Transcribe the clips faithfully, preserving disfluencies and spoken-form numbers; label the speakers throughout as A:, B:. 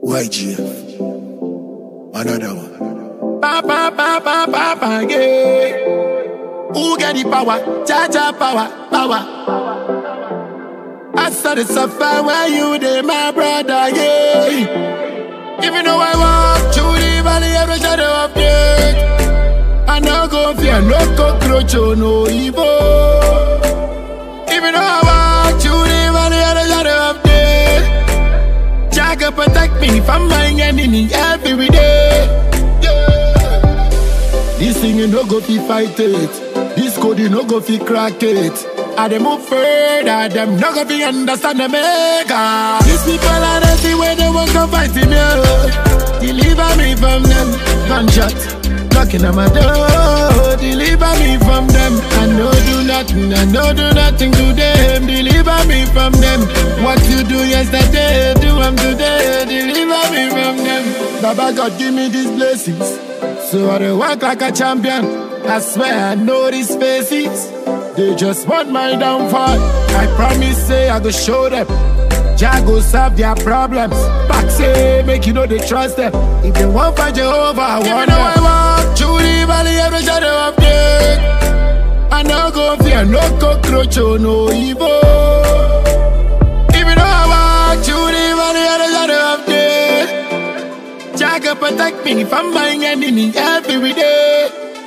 A: Y G F, another one.
B: Pa pa pa pa pa pa yeah. Who get the power? Cha cha power, power. I saw the suffer where you dey, my brother, yeah. Even though I walk through the valley of the shadow of death, I no go fear no cockroach or no evil. Even though I walk through the valley of the shadow of death, Jah can protect me from my enemy every day. Yeah. This thing you no go fi fight it, this code you no go fi crack it. I dey move further, them no go fi understand the maker. These people are the see where they won't come fight me. Deliver me from them, gunshot knocking on my door. Deliver me from them, I no do nothing, I no do nothing to them. Deliver me from them, what you do yesterday, do I'm today. Deliver me from them. Baba God give me these blessings, so I dey work like a champion. I swear I know these faces, they just want my downfall. I promise say I go show them, Jah go solve their problems. Back say make you know they trust them. If they want fight Jehovah, I want them. Even though I walk through the valley of the shadow of death, I no go fear no cockroach or no evil. Even though I walk through the valley of the shadow of death, Jah can protect me from my enemy every day.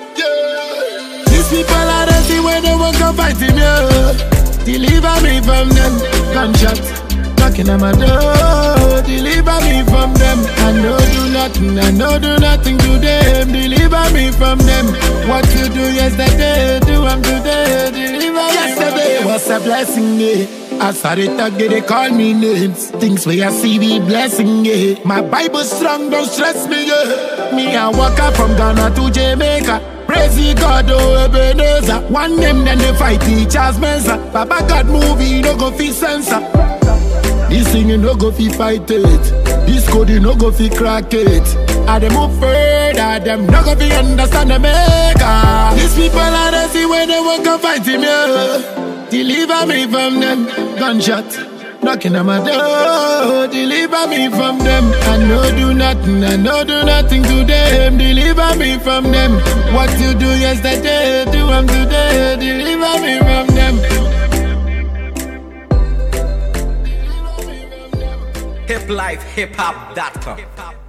B: Yeah. These people are the see when they won't come fight me. Deliver me from them, gunshot knocking on my door. Deliver me from them, I no do nothing, I no do nothing to them. Deliver me from them, what you do yesterday, do I'm today. Deliver me yesterday from was a blessing, yeah. I started talking, they call me names. Things where I see me blessing, yeah. My Bible strong, don't stress me, yeah. Me, I walk out from Ghana to Jamaica. Praise God, oh Ebenezer. One name, then they fight Charles Mensa. Baba God movie, no go fi censor. This thing you no go fi fight it, this code you no go fi crack it. I dey move further, them no go fi understand the maker. These people are the see when they won't come fight me. Deliver me from them, gunshot knocking on my door. Deliver me from them, I no do nothing, I no do nothing to them. Deliver me from them, what you do yesterday, do I'm today. Deliver me from them.
C: hip life hip hop dot com